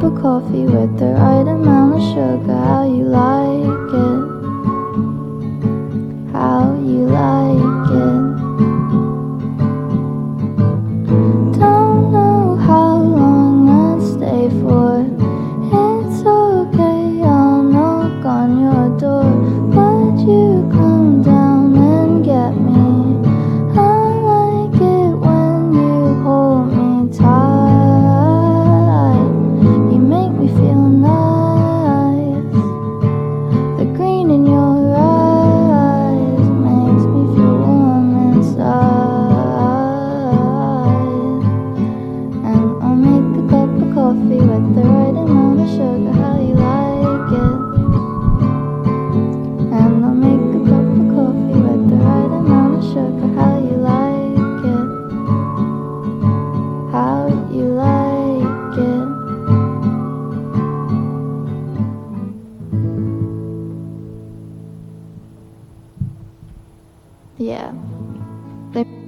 of coffee with the right amount of sugar. How you like it? How you like it? Don't know how long I'll stay for. It's okay, I'll knock on your door. Would you come down and get me? I like it when you hold me tight. You make me feel nice. The green in your eyes makes me feel warm inside. And I'll make a cup of coffee with the right amount of sugar. How you like it? And I'll make a cup of coffee with the right amount of sugar. How you like it? How you like it? Yeah.